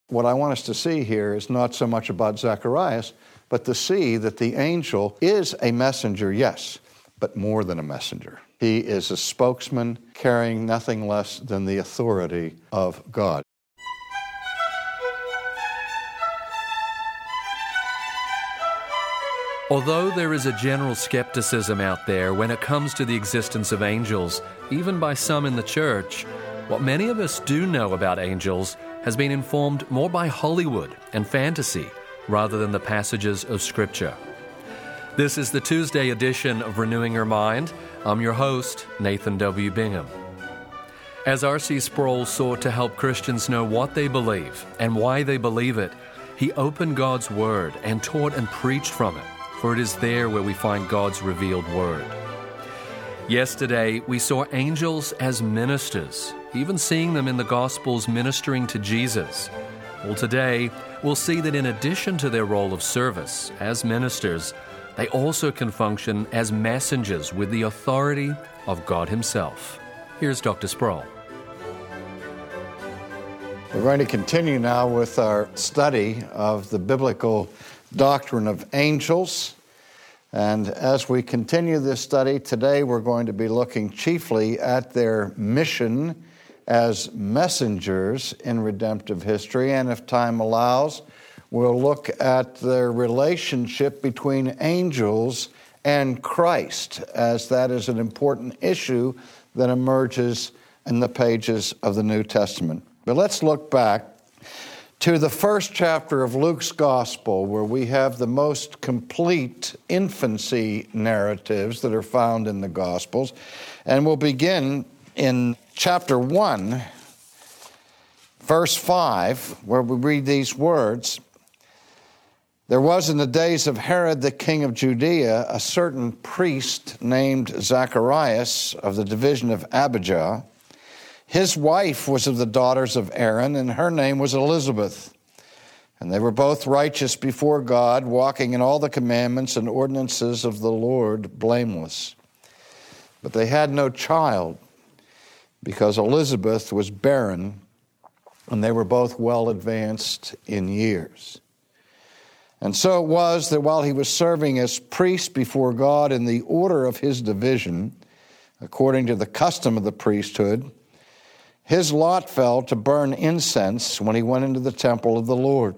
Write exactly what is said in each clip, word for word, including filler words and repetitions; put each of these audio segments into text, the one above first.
What I want us to see here is not so much about Zacharias, but to see that the angel is a messenger, yes, but more than a messenger. He is a spokesman carrying nothing less than the authority of God. Although there is a general skepticism out there when it comes to the existence of angels, even by some in the church, what many of us do know about angels has been informed more by Hollywood and fantasy rather than the passages of Scripture. This is the Tuesday edition of Renewing Your Mind. I'm your host, Nathan W. Bingham. As R C Sproul sought to help Christians know what they believe and why they believe it, he opened God's Word and taught and preached from it, for it is there where we find God's revealed Word. Yesterday, we saw angels as ministers, even seeing them in the Gospels ministering to Jesus. Well, today, we'll see that in addition to their role of service as ministers, they also can function as messengers with the authority of God Himself. Here's Doctor Sproul. We're going to continue now with our study of the biblical doctrine of angels. And as we continue this study, today we're going to be looking chiefly at their mission as messengers in redemptive history. And if time allows, we'll look at their relationship between angels and Christ, as that is an important issue that emerges in the pages of the New Testament. But let's look back to the first chapter of Luke's Gospel, where we have the most complete infancy narratives that are found in the Gospels. And we'll begin in chapter one, verse five, where we read these words. There was in the days of Herod the king of Judea a certain priest named Zacharias of the division of Abijah. His wife was of the daughters of Aaron, and her name was Elizabeth. And they were both righteous before God, walking in all the commandments and ordinances of the Lord blameless. But they had no child, because Elizabeth was barren, and they were both well advanced in years. And so it was that while he was serving as priest before God in the order of his division, according to the custom of the priesthood, his lot fell to burn incense when he went into the temple of the Lord.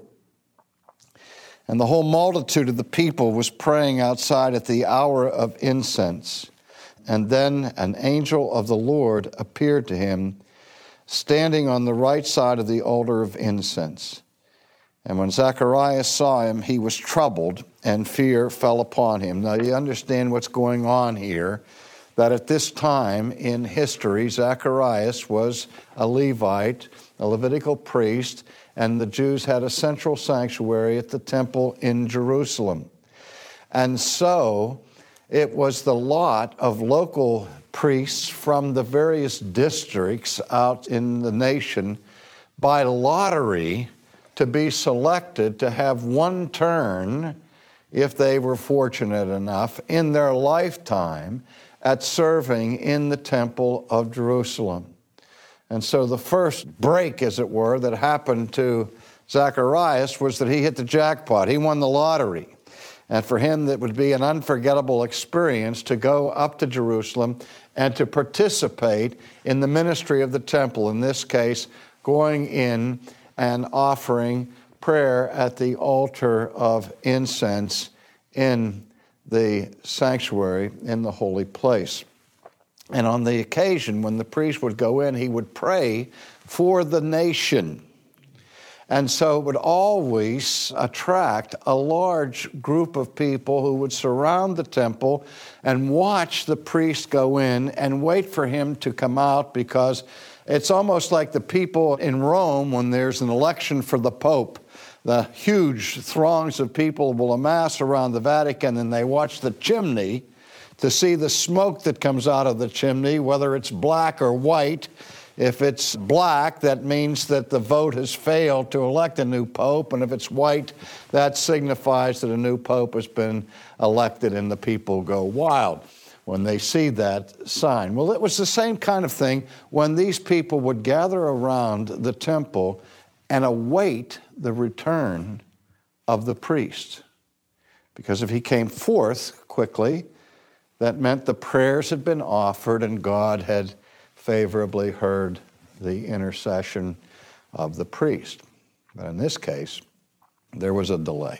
And the whole multitude of the people was praying outside at the hour of incense. And then an angel of the Lord appeared to him, standing on the right side of the altar of incense. And when Zacharias saw him, he was troubled, and fear fell upon him. Now, you understand what's going on here, that at this time in history, Zacharias was a Levite, a Levitical priest, and the Jews had a central sanctuary at the temple in Jerusalem. And so it was the lot of local priests from the various districts out in the nation by lottery to be selected to have one turn, if they were fortunate enough, in their lifetime at serving in the temple of Jerusalem. And so the first break, as it were, that happened to Zacharias was that he hit the jackpot. He won the lottery. And for him, that would be an unforgettable experience to go up to Jerusalem and to participate in the ministry of the temple, in this case, going in and offering prayer at the altar of incense in the sanctuary in the holy place. And on the occasion when the priest would go in, he would pray for the nation. And so it would always attract a large group of people who would surround the temple and watch the priest go in and wait for him to come out, because it's almost like the people in Rome when there's an election for the Pope. The huge throngs of people will amass around the Vatican, and they watch the chimney to see the smoke that comes out of the chimney, whether it's black or white. If it's black, that means that the vote has failed to elect a new pope, and if it's white, that signifies that a new pope has been elected, and the people go wild when they see that sign. Well, it was the same kind of thing when these people would gather around the temple and await the return of the priest. Because if he came forth quickly, that meant the prayers had been offered and God had favorably heard the intercession of the priest. But in this case, there was a delay.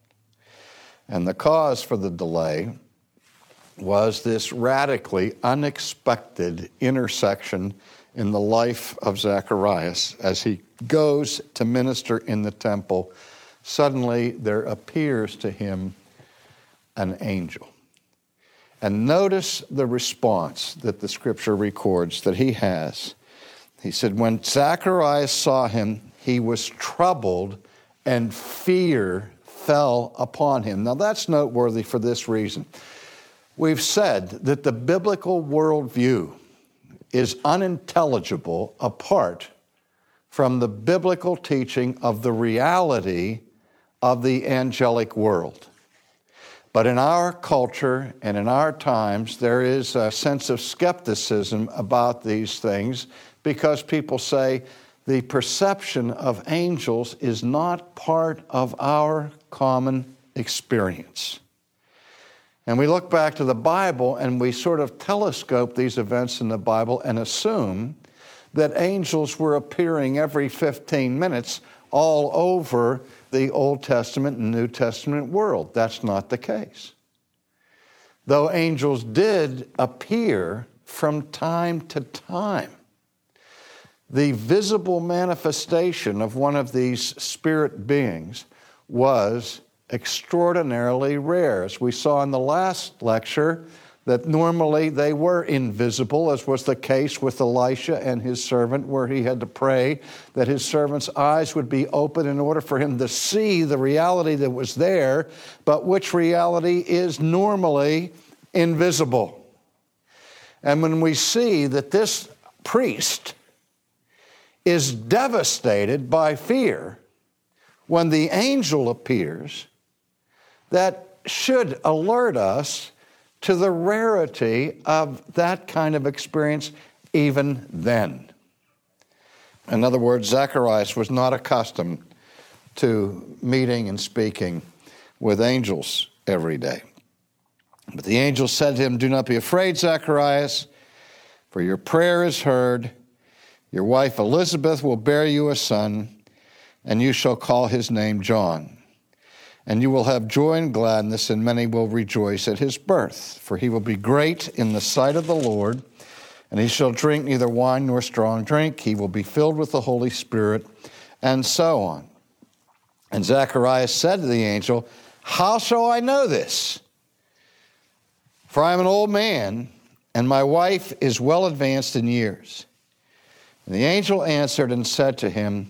And the cause for the delay was this radically unexpected intersection in the life of Zacharias. As he goes to minister in the temple, suddenly there appears to him an angel. And notice the response that the scripture records that he has. He said, when Zacharias saw him, he was troubled and fear fell upon him. Now that's noteworthy for this reason. We've said that the biblical worldview is unintelligible apart from the biblical teaching of the reality of the angelic world. But in our culture and in our times, there is a sense of skepticism about these things because people say the perception of angels is not part of our common experience. And we look back to the Bible and we sort of telescope these events in the Bible and assume that angels were appearing every fifteen minutes all over the Old Testament and New Testament world. That's not the case. Though angels did appear from time to time, the visible manifestation of one of these spirit beings was extraordinarily rare. As we saw in the last lecture, that normally they were invisible, as was the case with Elisha and his servant, where he had to pray that his servant's eyes would be open in order for him to see the reality that was there, but which reality is normally invisible. And when we see that this priest is devastated by fear when the angel appears, that should alert us to the rarity of that kind of experience even then. In other words, Zacharias was not accustomed to meeting and speaking with angels every day. But the angel said to him, "Do not be afraid, Zacharias, for your prayer is heard. Your wife Elizabeth will bear you a son, and you shall call his name John. And you will have joy and gladness, and many will rejoice at his birth. For he will be great in the sight of the Lord, and he shall drink neither wine nor strong drink. He will be filled with the Holy Spirit," and so on. And Zacharias said to the angel, "How shall I know this? For I am an old man, and my wife is well advanced in years." And the angel answered and said to him,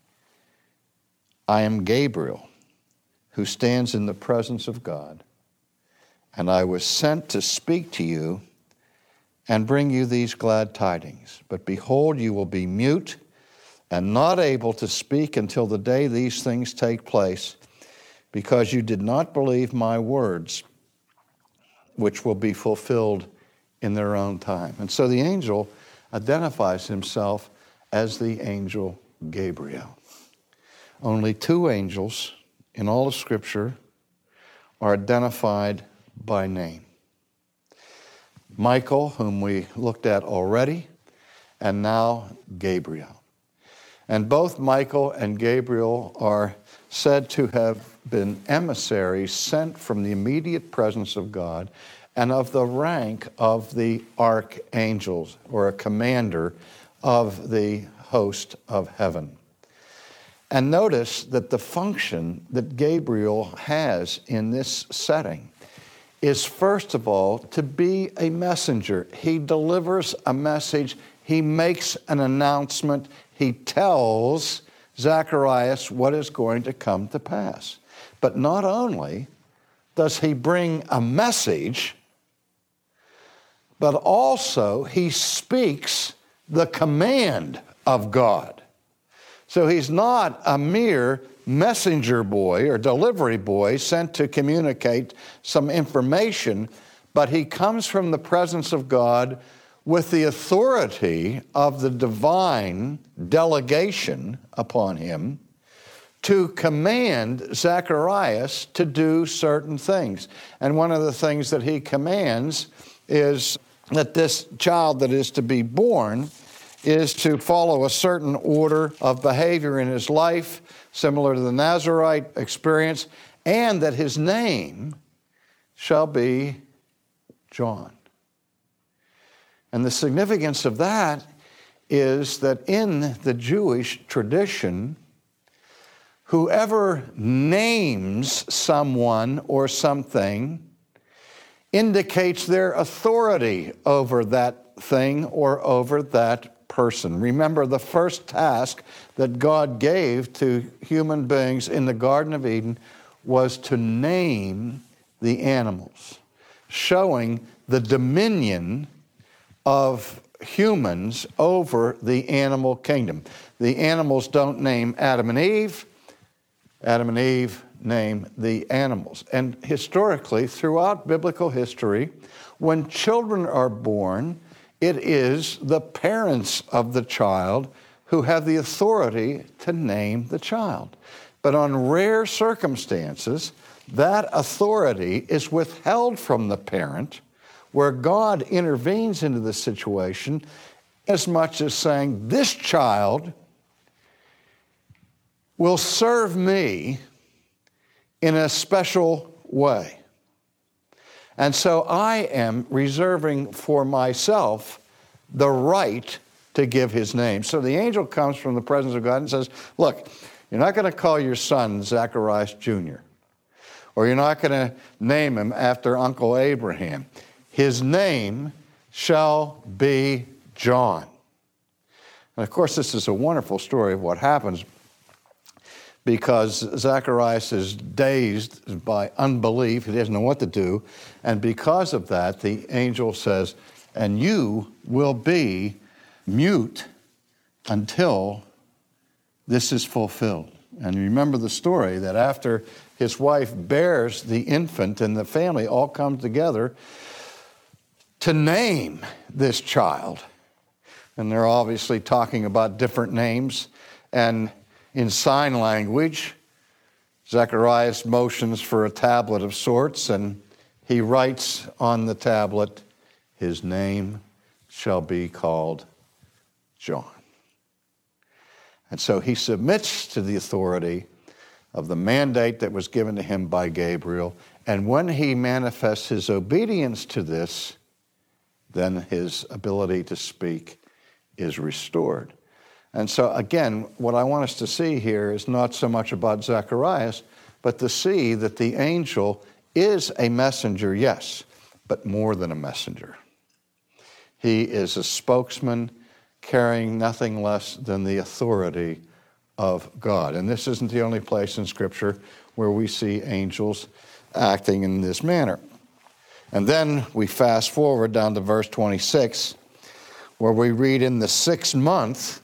"I am Gabriel, who stands in the presence of God, and I was sent to speak to you and bring you these glad tidings. But behold, you will be mute and not able to speak until the day these things take place, because you did not believe my words, which will be fulfilled in their own time." And so the angel identifies himself as the angel Gabriel. Only two angels in all of Scripture are identified by name. Michael, whom we looked at already, and now Gabriel. And both Michael and Gabriel are said to have been emissaries sent from the immediate presence of God and of the rank of the archangels, or a commander of the host of heaven. And notice that the function that Gabriel has in this setting is, first of all, to be a messenger. He delivers a message. He makes an announcement. He tells Zacharias what is going to come to pass. But not only does he bring a message, but also he speaks the command of God. So he's not a mere messenger boy or delivery boy sent to communicate some information, but he comes from the presence of God with the authority of the divine delegation upon him to command Zacharias to do certain things. And one of the things that he commands is that this child that is to be born is to follow a certain order of behavior in his life, similar to the Nazarite experience, and that his name shall be John. And the significance of that is that in the Jewish tradition, whoever names someone or something indicates their authority over that thing or over that person. Remember, the first task that God gave to human beings in the Garden of Eden was to name the animals, showing the dominion of humans over the animal kingdom. The animals don't name Adam and Eve. Adam and Eve name the animals. And historically, throughout biblical history, when children are born, it is the parents of the child who have the authority to name the child. But on rare circumstances, that authority is withheld from the parent, where God intervenes into the situation as much as saying, this child will serve me in a special way. And so I am reserving for myself the right to give his name. So the angel comes from the presence of God and says, look, you're not going to call your son Zacharias Junior, or you're not going to name him after Uncle Abraham. His name shall be John. And of course, this is a wonderful story of what happens, because Zacharias is dazed by unbelief. He doesn't know what to do. And because of that, the angel says, and you will be mute until this is fulfilled. And remember the story that after his wife bears the infant and the family all come together to name this child. And they're obviously talking about different names. And in sign language, Zacharias motions for a tablet of sorts, and he writes on the tablet, his name shall be called John. And so he submits to the authority of the mandate that was given to him by Gabriel, and when he manifests his obedience to this, then his ability to speak is restored. And so, again, what I want us to see here is not so much about Zacharias, but to see that the angel is a messenger, yes, but more than a messenger. He is a spokesman carrying nothing less than the authority of God. And this isn't the only place in Scripture where we see angels acting in this manner. And then we fast forward down to verse twenty-six, where we read, in the sixth month,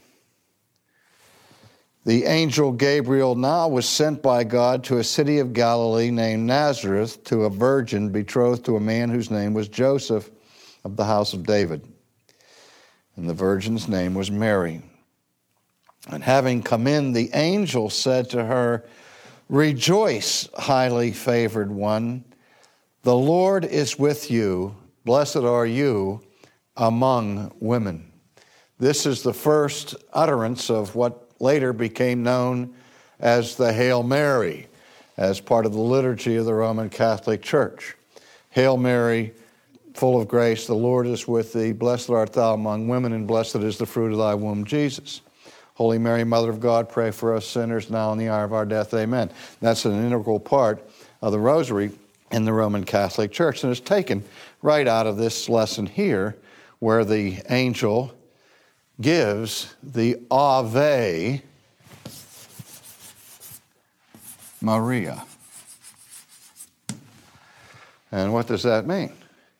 the angel Gabriel now was sent by God to a city of Galilee named Nazareth, to a virgin betrothed to a man whose name was Joseph, of the house of David. And the virgin's name was Mary. And having come in, the angel said to her, rejoice, highly favored one. The Lord is with you. Blessed are you among women. This is the first utterance of what later became known as the Hail Mary, as part of the liturgy of the Roman Catholic Church. Hail Mary, full of grace, the Lord is with thee. Blessed art thou among women, and blessed is the fruit of thy womb, Jesus. Holy Mary, Mother of God, pray for us sinners now and in the hour of our death. Amen. That's an integral part of the Rosary in the Roman Catholic Church, and it's taken right out of this lesson here, where the angel gives the Ave Maria. And what does that mean?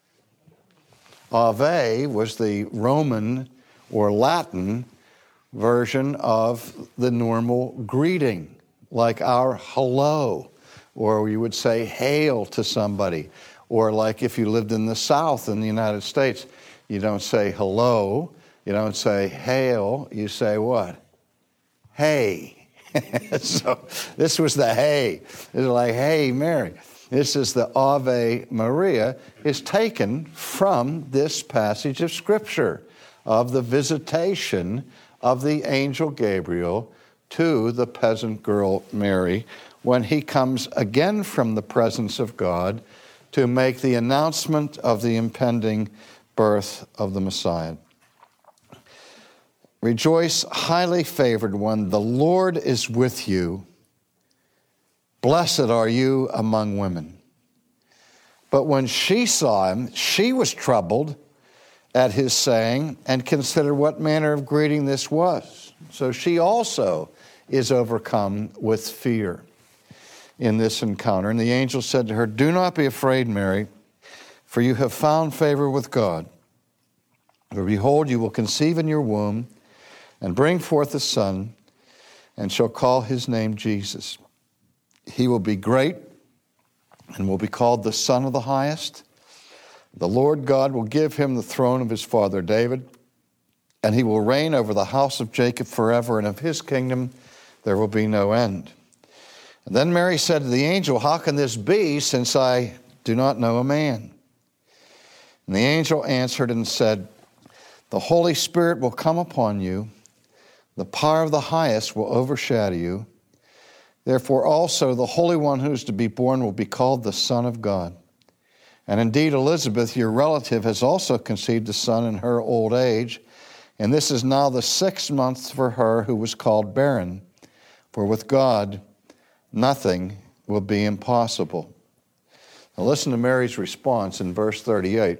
Ave was the Roman or Latin version of the normal greeting, like our hello, or you would say hail to somebody, or like if you lived in the South in the United States, You don't say hello. You don't say hail. You say what? Hey. So this was the hey. It's like, hey, Mary. This is the Ave Maria, is taken from this passage of Scripture of the visitation of the angel Gabriel to the peasant girl Mary when he comes again from the presence of God to make the announcement of the impending birth of the Messiah. Rejoice, highly favored one, the Lord is with you. Blessed are you among women. But when she saw him, she was troubled at his saying and considered what manner of greeting this was. So she also is overcome with fear in this encounter. And the angel said to her, do not be afraid, Mary, for you have found favor with God. For behold, you will conceive in your womb and bring forth a son, and shall call his name Jesus. He will be great and will be called the Son of the Highest. The Lord God will give him the throne of his father David, and he will reign over the house of Jacob forever, and of his kingdom there will be no end. And then Mary said to the angel, how can this be, since I do not know a man? And the angel answered and said, the Holy Spirit will come upon you, the power of the Highest will overshadow you. Therefore also the Holy One who is to be born will be called the Son of God. And indeed Elizabeth, your relative, has also conceived a son in her old age, and this is now the sixth month for her who was called barren. For with God nothing will be impossible. Now listen to Mary's response in verse thirty-eight.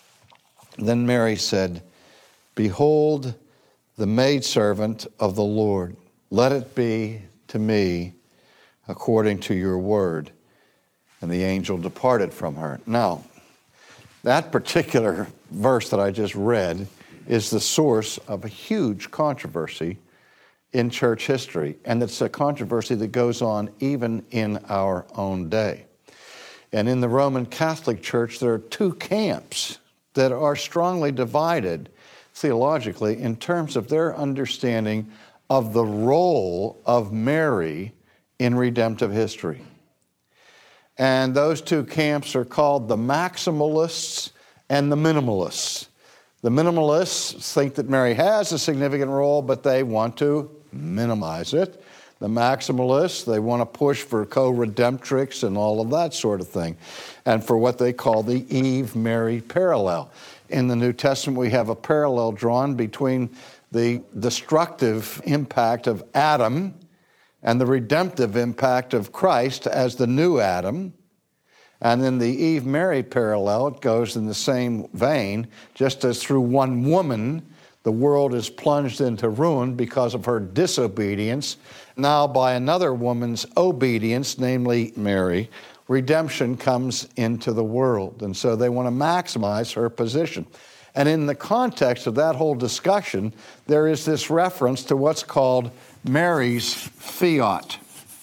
Then Mary said, behold, the maidservant of the Lord, let it be to me according to your word. And the angel departed from her. Now, that particular verse that I just read is the source of a huge controversy in church history, and it's a controversy that goes on even in our own day. And in the Roman Catholic Church, there are two camps that are strongly divided theologically in terms of their understanding of the role of Mary in redemptive history. And those two camps are called the maximalists and the minimalists. The minimalists think that Mary has a significant role, but they want to minimize it. The maximalists, they want to push for co-redemptrix and all of that sort of thing, and for what they call the Eve-Mary parallel. In the New Testament, we have a parallel drawn between the destructive impact of Adam and the redemptive impact of Christ as the new Adam. And then the Eve-Mary parallel, it goes in the same vein, just as through one woman, the world is plunged into ruin because of her disobedience. Now by another woman's obedience, namely Mary, redemption comes into the world. And so they want to maximize her position. And in the context of that whole discussion, there is this reference to what's called Mary's fiat.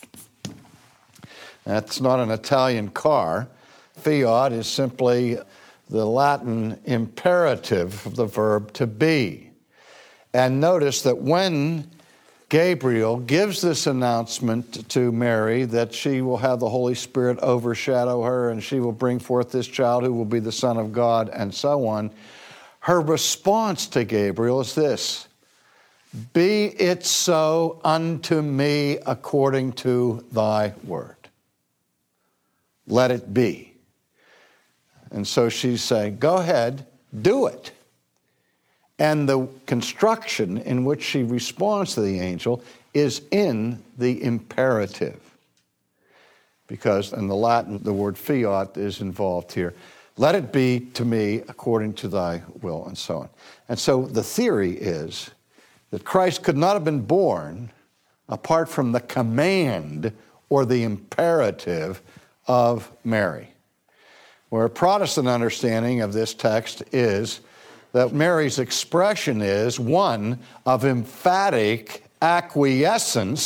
That's not an Italian car. Fiat is simply the Latin imperative of the verb to be. And notice that when Gabriel gives this announcement to Mary that she will have the Holy Spirit overshadow her and she will bring forth this child who will be the Son of God and so on, her response to Gabriel is this: be it so unto me according to thy word. Let it be. And so she's saying, go ahead, do it. And the construction in which she responds to the angel is in the imperative. Because in the Latin, the word fiat is involved here. Let it be to me according to thy will, and so on. And so the theory is that Christ could not have been born apart from the command or the imperative of Mary. Where a Protestant understanding of this text is that Mary's expression is one of emphatic acquiescence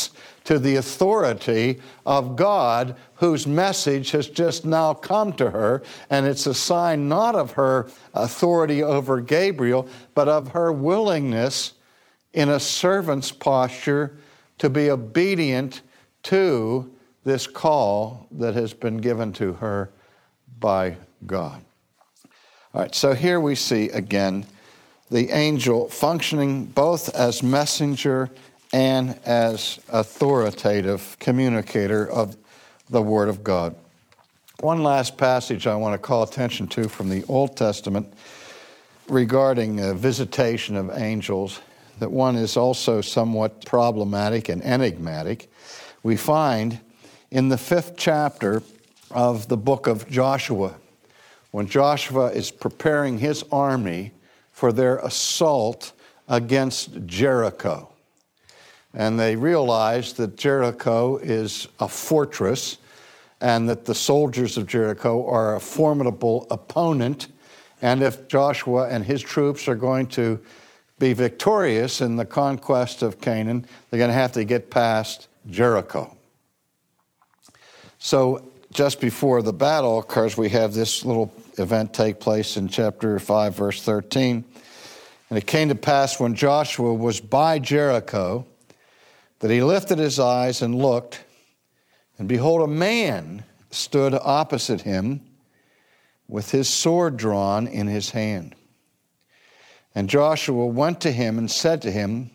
to the authority of God, whose message has just now come to her. And it's a sign not of her authority over Gabriel, but of her willingness in a servant's posture to be obedient to this call that has been given to her by God. All right, so here we see again the angel functioning both as messenger and as authoritative communicator of the Word of God. One last passage I want to call attention to from the Old Testament regarding a visitation of angels, that one is also somewhat problematic and enigmatic. We find in the fifth chapter of the book of Joshua, when Joshua is preparing his army for their assault against Jericho. And they realize that Jericho is a fortress and that the soldiers of Jericho are a formidable opponent. And if Joshua and his troops are going to be victorious in the conquest of Canaan, they're going to have to get past Jericho. So just before the battle occurs, we have this little event take place in chapter five, verse thirteen. And it came to pass when Joshua was by Jericho that he lifted his eyes and looked, and behold, a man stood opposite him with his sword drawn in his hand. And Joshua went to him and said to him,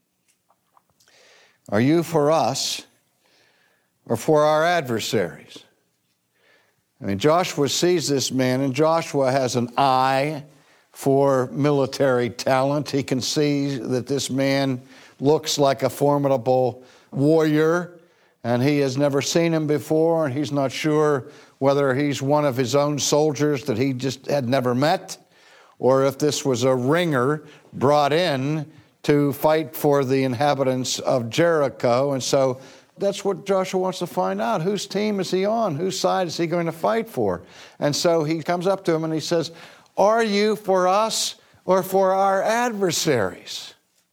"Are you for us or for our adversaries?" I mean, Joshua sees this man, and Joshua has an eye for military talent. He can see that this man looks like a formidable warrior, and he has never seen him before, and he's not sure whether he's one of his own soldiers that he just had never met, or if this was a ringer brought in to fight for the inhabitants of Jericho. And so that's what Joshua wants to find out. Whose team is he on? Whose side is he going to fight for? And so he comes up to him and he says, "Are you for us or for our adversaries?"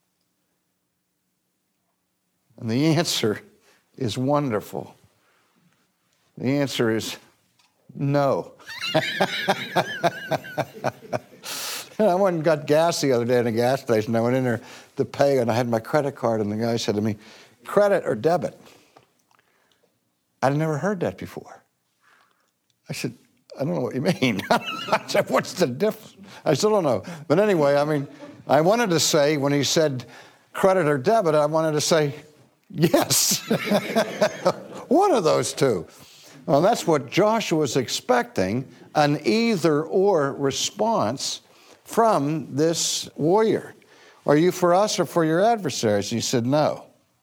And the answer is wonderful. The answer is no. I went and got gas the other day in a gas station. I went in there to pay, and I had my credit card, and the guy said to me, "Credit or debit?" I'd never heard that before. I said, "I don't know what you mean." I said, "What's the difference?" I still don't know. But anyway, I mean, I wanted to say, when he said credit or debit, I wanted to say, yes. One of those two. Well, that's what Joshua was expecting, an either-or response from this warrior. "Are you for us or for your adversaries?" He said, "No.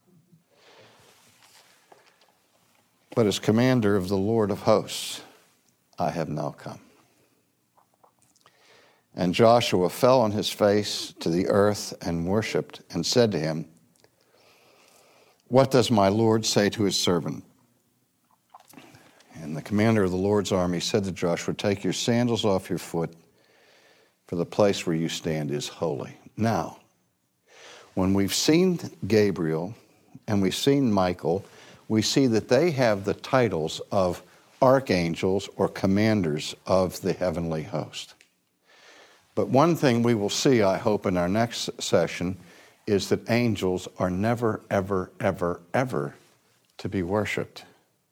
But as commander of the Lord of hosts, I have now come." And Joshua fell on his face to the earth and worshipped and said to him, "What does my Lord say to his servant?" And the commander of the Lord's army said to Joshua, "Take your sandals off your foot, for the place where you stand is holy." Now, when we've seen Gabriel and we've seen Michael, we see that they have the titles of archangels or commanders of the heavenly host. But one thing we will see, I hope, in our next session is that angels are never, ever, ever, ever to be worshipped.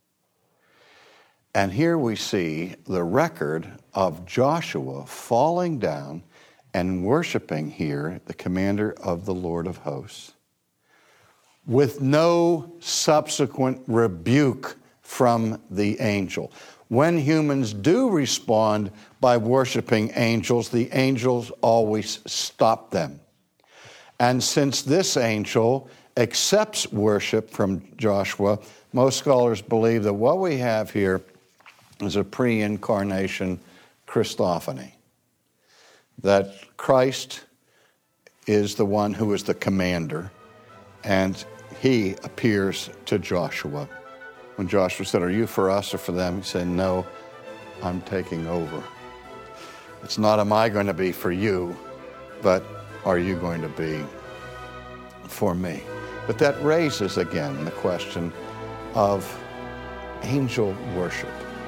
And here we see the record of Joshua falling down and worshiping here the commander of the Lord of hosts, with no subsequent rebuke from the angel. When humans do respond by worshiping angels, the angels always stop them. And since this angel accepts worship from Joshua, most scholars believe that what we have here is a pre-incarnation Christophany, that Christ is the one who is the commander, and he appears to Joshua. When Joshua said, "Are you for us or for them?" he said, "No, I'm taking over. It's not, am I going to be for you, but are you going to be for me?" But that raises again the question of angel worship.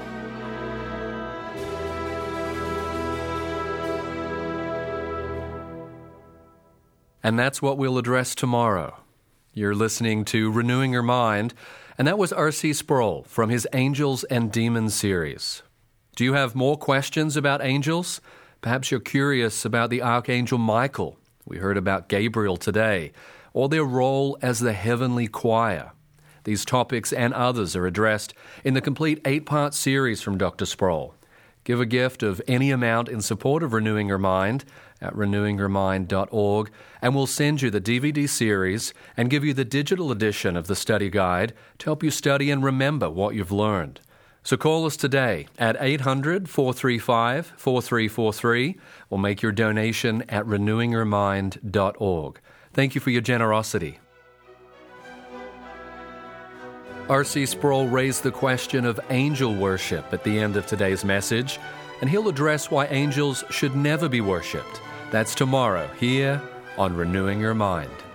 And that's what we'll address tomorrow. You're listening to Renewing Your Mind, and that was R C Sproul from his Angels and Demons series. Do you have more questions about angels? Perhaps you're curious about the Archangel Michael. We heard about Gabriel today, or their role as the heavenly choir. These topics and others are addressed in the complete eight-part series from Doctor Sproul. Give a gift of any amount in support of Renewing Your Mind at renewing your mind dot org, and we'll send you the D V D series and give you the digital edition of the study guide to help you study and remember what you've learned. So call us today at eight hundred, four three five, four three four three or make your donation at renewing your mind dot org. Thank you for your generosity. R C Sproul raised the question of angel worship at the end of today's message, and he'll address why angels should never be worshipped. That's tomorrow here on Renewing Your Mind.